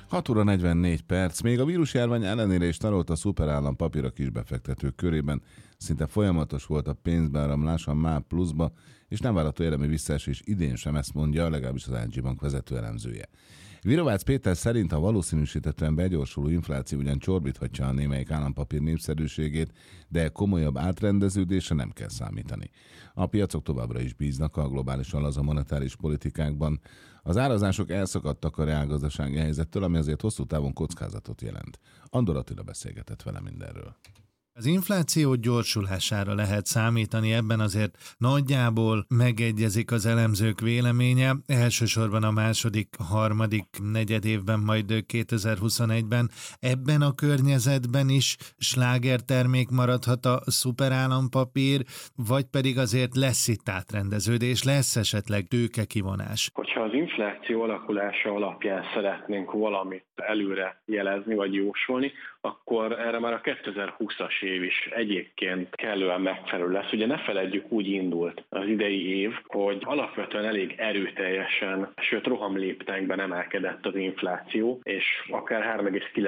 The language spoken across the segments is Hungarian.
6 óra 44 perc. Még a vírusjárvány ellenére is tarolt a szuperállampapír a kisbefektetők körében. Szinte folyamatos volt a pénzbeáramlás a MÁV pluszba, és nem várható érdemi visszaesés idén sem, ezt mondja legalábbis az ING Bank vezető elemzője. Virovácz Péter szerint a valószínűsítetően begyorsuló infláció ugyan csorbíthatja a némelyik állampapír népszerűségét, de komolyabb átrendeződésre nem kell számítani. A piacok továbbra is bíznak a globálisan laza monetáris politikákban. Az árazások elszakadtak a reálgazdasági helyzettől, ami azért hosszú távon kockázatot jelent. Andor Attila beszélgetett vele mindenről. Az infláció gyorsulására lehet számítani, ebben azért nagyjából megegyezik az elemzők véleménye, elsősorban a második, harmadik negyedévben, majd 2021-ben. Ebben a környezetben is slágertermék maradhat a szuperállampapír, vagy pedig azért lesz itt átrendeződés, lesz esetleg tőkekivonás? Hogyha az infláció alakulása alapján szeretnénk valamit előre jelezni vagy jósolni, akkor erre már a 2020-as év is egyébként kellően megfelelő lesz. Ugye ne feledjük, úgy indult az idei év, hogy alapvetően elég erőteljesen, sőt rohamléptekben emelkedett az infláció, és akár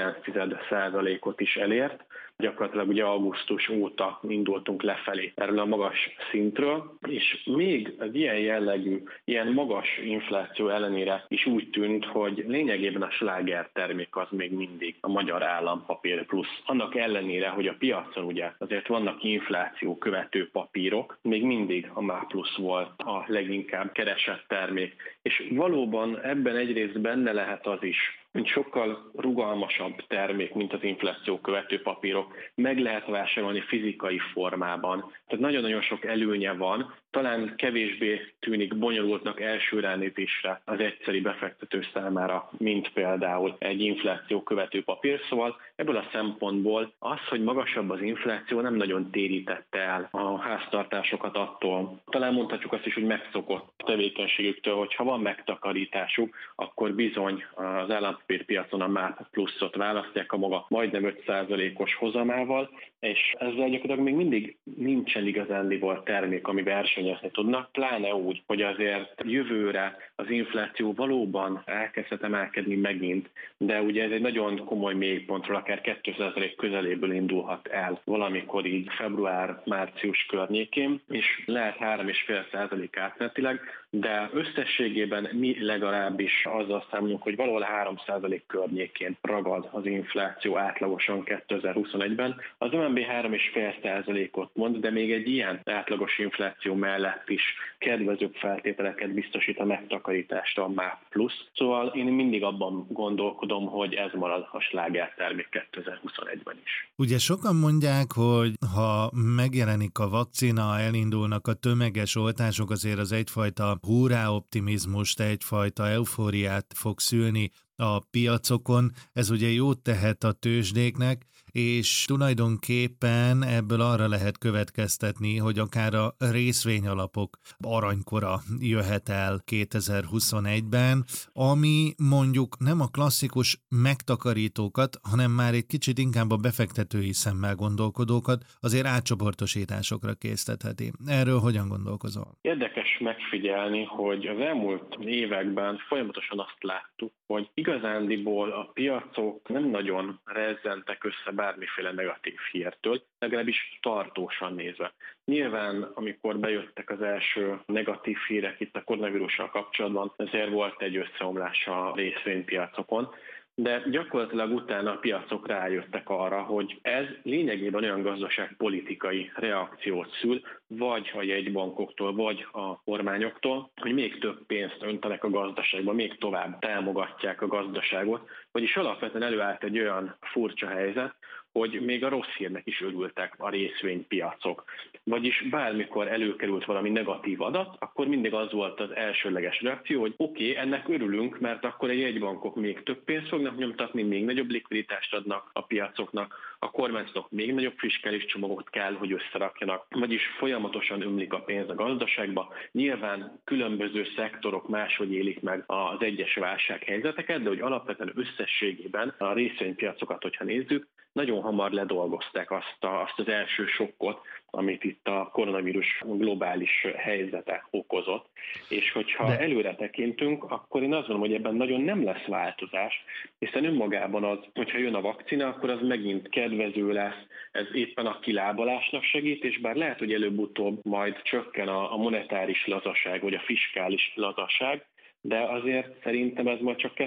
3,9%-ot is elért. Gyakorlatilag ugye augusztus óta indultunk lefelé erről a magas szintről, és még az ilyen jellegű, ilyen magas infláció ellenére is úgy tűnt, hogy lényegében a sláger termék az még mindig a magyar állampapír plusz. Annak ellenére, hogy a piacon ugye azért vannak infláció követő papírok, még mindig a MÁV plusz volt a leginkább keresett termék. És valóban ebben egyrészt benne lehet az is, mint sokkal rugalmasabb termék, mint az infláció követő papírok, meg lehet vásárolni fizikai formában. Tehát nagyon-nagyon sok előnye van, talán kevésbé tűnik bonyolultnak első ránézésre az egyszeri befektető számára, mint például egy infláció követő papír. Szóval ebből a szempontból az, hogy magasabb az infláció, nem nagyon térítette el a háztartásokat attól. Talán mondhatjuk azt is, hogy megszokott tevékenységüktől, hogy ha van megtakarításuk, akkor bizony az állampapírpiacon a MÁV pluszot választják a maga majdnem 5%-os hozamával, és ezzel gyakorlatilag még mindig nincsen igazándiból termék, ami versenyezni tudnak, pláne úgy, hogy azért jövőre az infláció valóban elkezdhet emelkedni megint, de ugye ez egy nagyon komoly mélypontról, akár 2% közeléből indulhat el valamikor így február-március környékén, és lehet 3,5% átmenetileg, de összességében mi legalábbis azzal számolunk, hogy valahol 3% környékén ragad az infláció átlagosan 2021-ben. Az MNB 3,5%-ot mond, de még egy ilyen átlagos infláció mellett is kedvezőbb feltételeket biztosít a megtakarítást a MÁV plusz. Szóval én mindig abban gondolkodom, hogy ez marad a slágertermék 2021-ben is. Ugye sokan mondják, hogy ha megjelenik a vakcina, elindulnak a tömeges oltások, azért az egyfajta hurrá-optimizmust, egyfajta eufóriát fog szülni a piacokon. Ez ugye jót tehet a tőzsdéknek, és tulajdonképpen ebből arra lehet következtetni, hogy akár a részvényalapok aranykora jöhet el 2021-ben, ami mondjuk nem a klasszikus megtakarítókat, hanem már egy kicsit inkább a befektetői szemmel gondolkodókat azért átcsoportosításokra késztetheti. Erről hogyan gondolkozol? Érdekes megfigyelni, hogy az elmúlt években folyamatosan azt láttuk, hogy igazándiból a piacok nem nagyon rezzentek össze bármiféle negatív hírtől, legalábbis tartósan nézve. Nyilván, amikor bejöttek az első negatív hírek itt a koronavírussal kapcsolatban, ezért volt egy összeomlás a részvénypiacokon, de gyakorlatilag utána a piacok rájöttek arra, hogy ez lényegében olyan gazdaságpolitikai reakciót szül, vagy a jegybankoktól, vagy a kormányoktól, hogy még több pénzt öntenek a gazdaságba, még tovább támogatják a gazdaságot, vagyis alapvetően előállt egy olyan furcsa helyzet, hogy még a rossz hírnek is örültek a részvénypiacok. Vagyis bármikor előkerült valami negatív adat, akkor mindig az volt az elsőleges reakció, hogy oké, ennek örülünk, mert akkor a jegybankok még több pénzt fognak nyomtatni, még nagyobb likviditást adnak a piacoknak, a kormányzatok még nagyobb fiskális csomagot kell, hogy összerakjanak, vagyis folyamatosan ömlik a pénz a gazdaságba. Nyilván különböző szektorok máshogy élik meg az egyes válsághelyzeteket, de hogy alapvetően összességében a részvénypiacokat, hogyha nézzük, nagyon hamar ledolgozták azt az első sokkot, amit itt a koronavírus globális helyzete okozott. És hogyha előre tekintünk, akkor én azt gondolom, hogy ebben nagyon nem lesz változás, hiszen önmagában az, hogyha jön a vakcina, akkor az megint kedvező lesz, ez éppen a kilábalásnak segít, és bár lehet, hogy előbb-utóbb majd csökken a monetáris lazaság, vagy a fiskális lazaság, de azért szerintem ez majd csak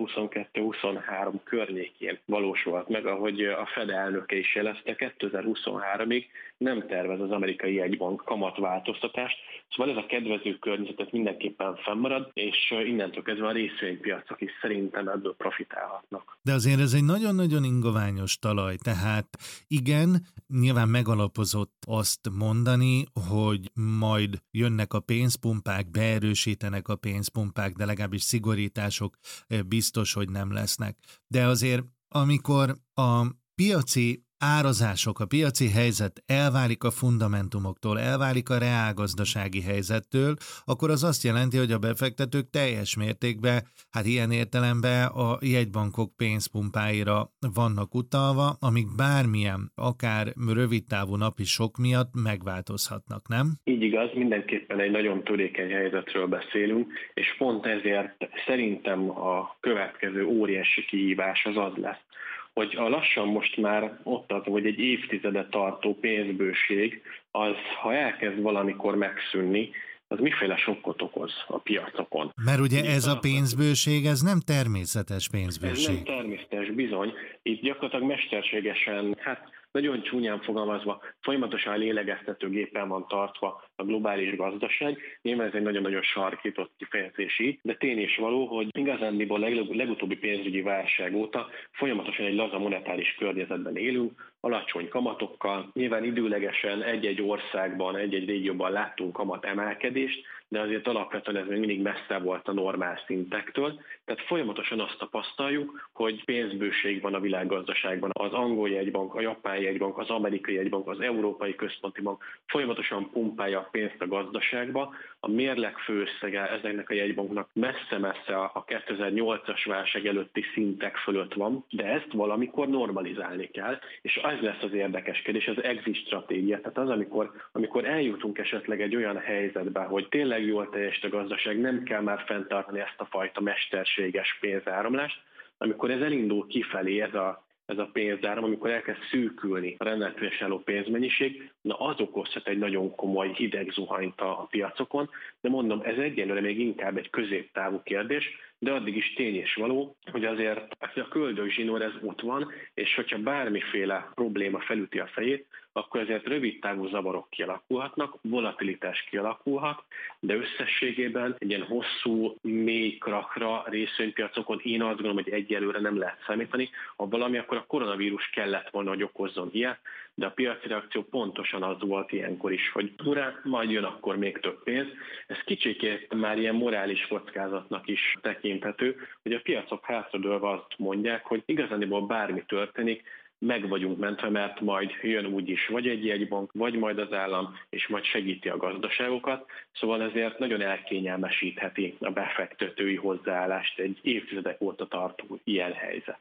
2022-23 környékén valósulhat meg, ahogy a Fed elnöke is jelezte, 2023-ig nem tervez az amerikai jegybank kamatváltoztatást, szóval ez a kedvező környezetet mindenképpen fennmarad, és innentől kezdve a részvénypiacok is szerintem ebből profitálhatnak. De azért ez egy nagyon-nagyon ingoványos talaj, tehát igen, nyilván megalapozott azt mondani, hogy majd jönnek a pénzpumpák, beerősítenek a pénzpumpák, de legalábbis szigorítások biztos, hogy nem lesznek. De azért, amikor a piaci árazások, a piaci helyzet elválik a fundamentumoktól, elválik a reálgazdasági helyzettől, akkor az azt jelenti, hogy a befektetők teljes mértékben, hát ilyen értelemben a jegybankok pénzpumpáira vannak utalva, amik bármilyen, akár rövidtávú napi sok miatt megváltozhatnak, nem? Így igaz, mindenképpen egy nagyon törékeny helyzetről beszélünk, és pont ezért szerintem a következő óriási kihívás az lesz, hogy a lassan most már ott az, hogy egy évtizede tartó pénzbőség, az, ha elkezd valamikor megszűnni, az miféle sokkot okoz a piacokon. Mert ugye ez a pénzbőség, ez nem természetes pénzbőség. Ez nem természetes, bizony. Itt gyakorlatilag mesterségesen, nagyon csúnyán fogalmazva, folyamatosan lélegeztetőgépen van tartva a globális gazdaság. Nyilván ez egy nagyon-nagyon sarkított kifejezési, de tény is való, hogy igazándiból legutóbbi pénzügyi válság óta folyamatosan egy laza monetáris környezetben élünk, alacsony kamatokkal. Nyilván időlegesen egy-egy országban, egy-egy régióban láttunk kamat emelkedést, de azért alapvetően ez még mindig messze volt a normál szintektől. Tehát folyamatosan azt tapasztaljuk, hogy pénzbőség van a világgazdaságban. Az angol jegybank, a japán jegybank, az amerikai jegybank, az európai központi bank folyamatosan pumpálja a pénzt a gazdaságba. A mérleg főösszege ezeknek a jegybanknak messze-messze a 2008-as válság előtti szintek fölött van, de ezt valamikor normalizálni kell, és ez lesz az érdekes kérdés, az exit stratégia. Tehát az, amikor eljutunk esetleg egy olyan helyzetbe, hogy tényleg jól teljesít a gazdaság, nem kell már fenntartani ezt a fajta mesterséges pénzáramlást, amikor ez elindul kifelé, ez a pénzáram, amikor elkezd szűkülni a rendelkezésre álló pénzmennyiség, na az okozhat egy nagyon komoly hideg zuhanyt a piacokon, de mondom, ez egyelőre még inkább egy középtávú kérdés, de addig is tény és való, hogy azért a köldögzsinór ez ott van, és hogyha bármiféle probléma felüti a fejét, akkor ezért rövidtávú zavarok kialakulhatnak, volatilitás kialakulhat, de összességében egy ilyen hosszú, mély krakra részvénypiacokon én azt gondolom, hogy egyelőre nem lehet számítani. Ha valami, akkor a koronavírus kellett volna, hogy okozzon ilyet, de a piaci reakció pontosan az volt ilyenkor is, hogy urá, majd jön akkor még több pénz. Ez kicsikét már ilyen morális kockázatnak is tekinthető, hogy a piacok hátradőlve azt mondják, hogy igazániból bármi történik, meg vagyunk mentve, mert majd jön úgyis vagy egy jegybank, vagy majd az állam, és majd segíti a gazdaságokat. Szóval ezért nagyon elkényelmesítheti a befektetői hozzáállást egy évtizedek óta tartó ilyen helyzet.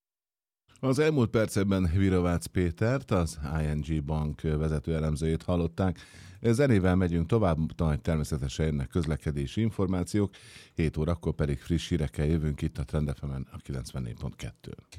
Az elmúlt percekben Virovácz Pétert, az ING Bank vezető elemzőjét hallották. Zenével megyünk tovább, majd természetesen jönnek közlekedési információk, 7 órakor pedig friss hírekkel jövünk itt a Trend FM-en a 94.2.